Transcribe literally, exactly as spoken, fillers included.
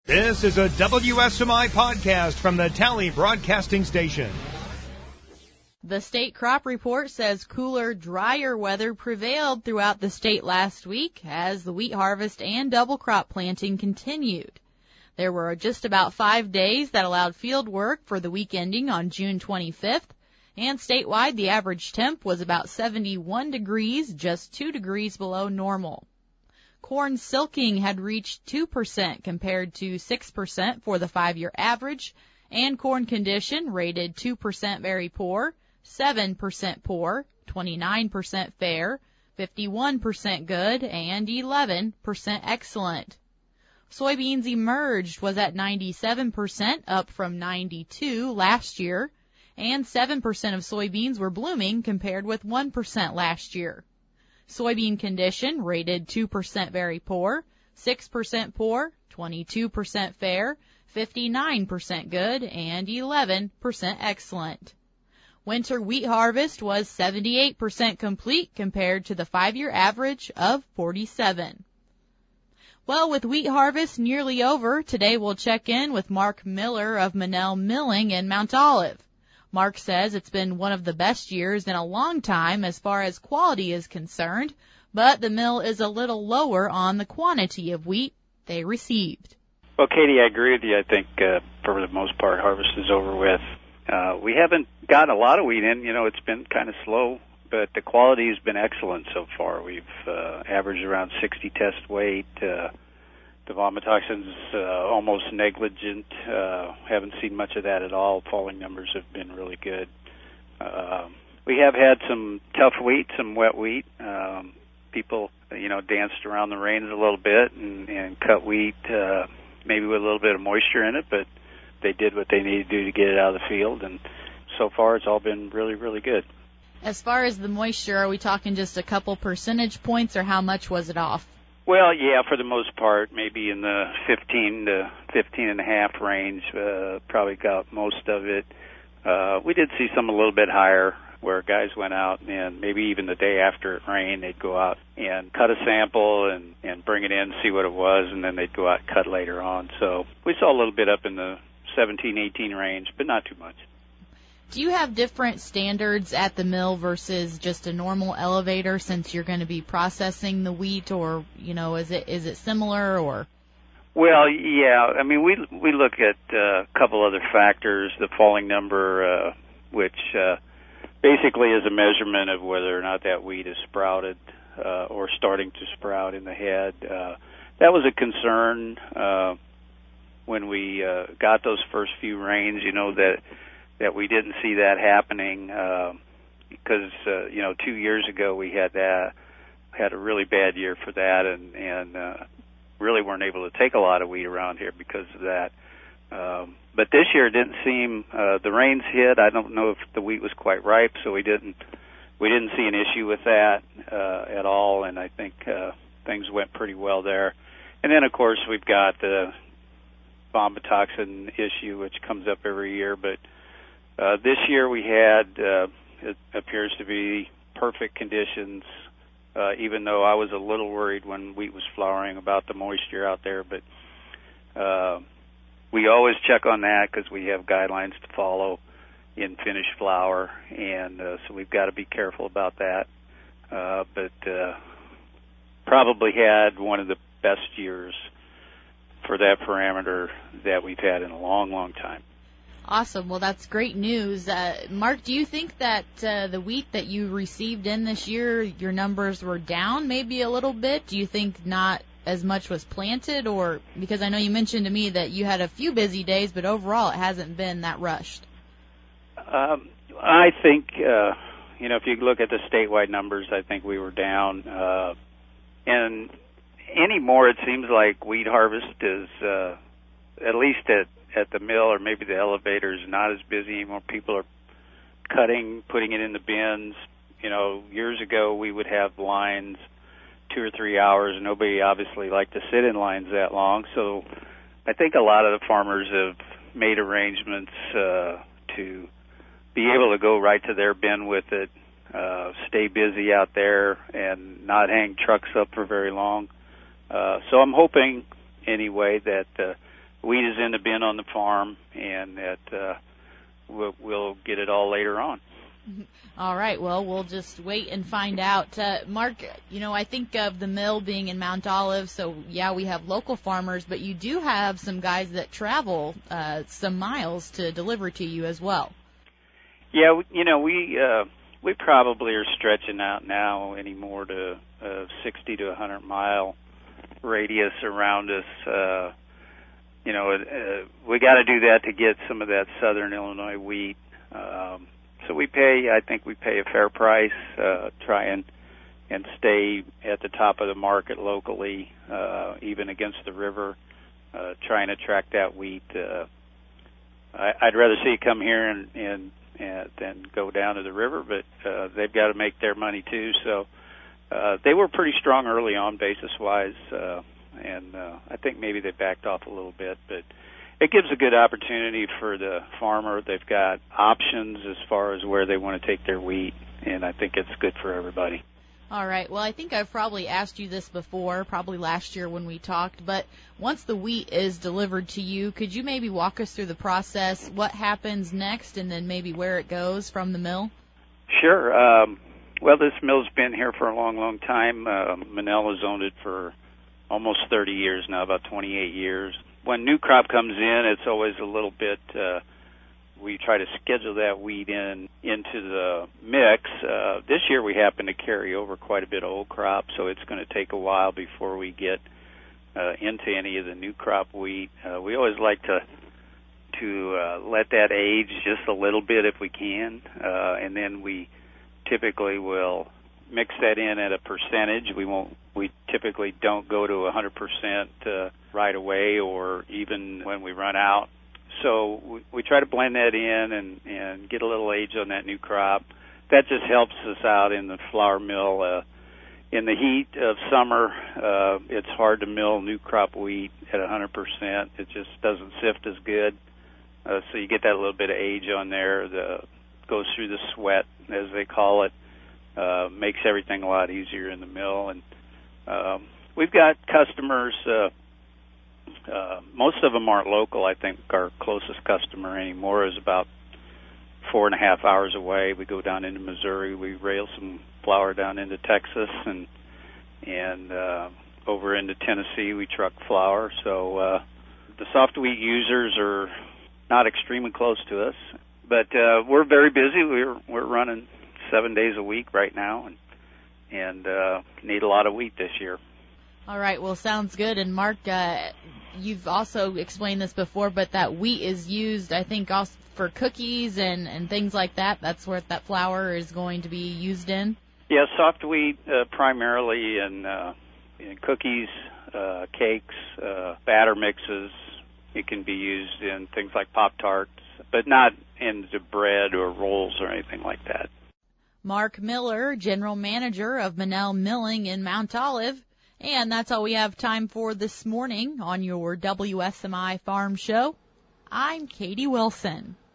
This is a W S M I podcast from the Tally Broadcasting Station. The state crop report says cooler, drier weather prevailed throughout the state last week as the wheat harvest and double crop planting continued. There were just about five days that allowed field work for the week ending on June twenty-fifth, and statewide the average temp was about seventy-one degrees, just two degrees below normal. Corn silking had reached two percent compared to six percent for the five-year average, and corn condition rated two percent very poor, seven percent poor, twenty-nine percent fair, fifty-one percent good, and eleven percent excellent. Soybeans emerged was at ninety-seven percent, up from ninety-two last year, and seven percent of soybeans were blooming compared with one percent last year. Soybean condition rated two percent very poor, six percent poor, twenty-two percent fair, fifty-nine percent good, and eleven percent excellent. Winter wheat harvest was seventy-eight percent complete compared to the five-year average of forty-seven. Well, with wheat harvest nearly over, today we'll check in with Mark Miller of Manel Milling in Mount Olive. Mark says it's been one of the best years in a long time as far as quality is concerned, but the mill is a little lower on the quantity of wheat they received. Well, Katie, I agree with you. I think uh, for the most part, harvest is over with. Uh, we haven't gotten a lot of wheat in. You know, it's been kind of slow, but the quality has been excellent so far. We've uh, averaged around sixty test weight. Uh, The vomitoxin's uh, almost negligent. Uh, haven't seen much of that at all. Falling numbers have been really good. Uh, we have had some tough wheat, some wet wheat. Um, people, you know, danced around the reins a little bit and, and cut wheat, uh, maybe with a little bit of moisture in it, but they did what they needed to do to get it out of the field, and so far it's all been really, really good. As far as the moisture, are we talking just a couple percentage points, or how much was it off? Well, yeah, for the most part, maybe in the fifteen to fifteen and a half range, uh, probably got most of it. Uh, we did see some a little bit higher where guys went out and maybe even the day after it rained, they'd go out and cut a sample and, and bring it in, see what it was, and then they'd go out and cut later on. So we saw a little bit up in the seventeen, eighteen range, but not too much. Do you have different standards at the mill versus just a normal elevator since you're going to be processing the wheat, or, you know, is it is it similar or? Well, yeah. I mean, we we look at uh, a couple other factors. The falling number, uh, which uh, basically is a measurement of whether or not that wheat is sprouted uh, or starting to sprout in the head. Uh, that was a concern uh, when we uh, got those first few rains. You know that. that we didn't see that happening uh, because, uh, you know, two years ago we had that, had a really bad year for that and, and uh, really weren't able to take a lot of wheat around here because of that. Um, but this year it didn't seem, uh, the rains hit. I don't know if the wheat was quite ripe, so we didn't we didn't see an issue with that uh, at all, and I think uh, things went pretty well there. And then, of course, we've got the vomitoxin issue, which comes up every year, but Uh, this year we had, uh, it appears to be perfect conditions, uh, even though I was a little worried when wheat was flowering about the moisture out there. But uh, we always check on that because we have guidelines to follow in finished flower, and uh, so we've got to be careful about that. Uh, but uh, probably had one of the best years for that parameter that we've had in a long, long time. Awesome. Well, that's great news. Uh, Mark, do you think that uh, the wheat that you received in this year, your numbers were down maybe a little bit? Do you think not as much was planted? Or because I know you mentioned to me that you had a few busy days, but overall it hasn't been that rushed. Um, I think, uh, you know, if you look at the statewide numbers, I think we were down. Uh, and anymore, it seems like wheat harvest is, uh, at least at at the mill or maybe the elevator is not as busy anymore. People are cutting, putting it in the bins. You know, years ago we would have lines two or three hours, and nobody obviously liked to sit in lines that long. So I think a lot of the farmers have made arrangements uh, to be able to go right to their bin with it, uh, stay busy out there, and not hang trucks up for very long. Uh, so I'm hoping, anyway, that uh, wheat is in the bin on the farm, and that uh, we'll, we'll get it all later on. All right, well, we'll just wait and find out. Uh, Mark, you know, I think of the mill being in Mount Olive, so, yeah, we have local farmers, but you do have some guys that travel uh, some miles to deliver to you as well. Yeah, you know, we uh, we probably are stretching out now anymore to a sixty to one hundred mile radius around us. Uh, you know, uh, we got to do that to get some of that southern Illinois wheat. Um, so we pay, I think we pay a fair price, uh, try and, and stay at the top of the market locally, uh, even against the river, uh, try and attract that wheat. Uh, I, I'd rather see it come here and, and, and then go down to the river, but uh, they've got to make their money too. So uh, they were pretty strong early on basis-wise, uh, and uh, I think maybe they backed off a little bit, but it gives a good opportunity for the farmer. They've got options as far as where they want to take their wheat, and I think it's good for everybody. All right. Well, I think I've probably asked you this before, probably last year when we talked, but once the wheat is delivered to you, could you maybe walk us through the process, what happens next, and then maybe where it goes from the mill? Sure. Um, well, this mill's been here for a long, long time. Uh, Monell has owned it for almost thirty years now, about twenty-eight years. When new crop comes in, it's always a little bit, uh, we try to schedule that wheat in into the mix. Uh, this year we happen to carry over quite a bit of old crop, so it's going to take a while before we get uh, into any of the new crop wheat. Uh, we always like to to uh, let that age just a little bit if we can, uh, and then we typically will mix that in at a percentage. We won't. We typically don't go to one hundred percent uh, right away, or even when we run out. So we, we try to blend that in and, and get a little age on that new crop. That just helps us out in the flour mill. Uh, in the heat of summer, uh, it's hard to mill new crop wheat at one hundred percent. It just doesn't sift as good. Uh, so you get that little bit of age on there. The goes through the sweat, as they call it. Uh, makes everything a lot easier in the mill. And um, we've got customers. Uh, uh, most of them aren't local. I think our closest customer anymore is about four and a half hours away. We go down into Missouri. We rail some flour down into Texas, and and uh, over into Tennessee we truck flour. So uh, the soft wheat users are not extremely close to us, but uh, we're very busy. We're we're running seven days a week right now, and and uh, need a lot of wheat this year. All right, well, sounds good. And Mark, uh, you've also explained this before, but that wheat is used, I think, also for cookies and, and things like that. That's where that flour is going to be used in? Yeah, soft wheat uh, primarily in, uh, in cookies, uh, cakes, uh, batter mixes. It can be used in things like Pop-Tarts, but not into bread or rolls or anything like that. Mark Miller, General Manager of Monell Milling in Mount Olive. And that's all we have time for this morning on your W S M I Farm Show. I'm Katie Wilson.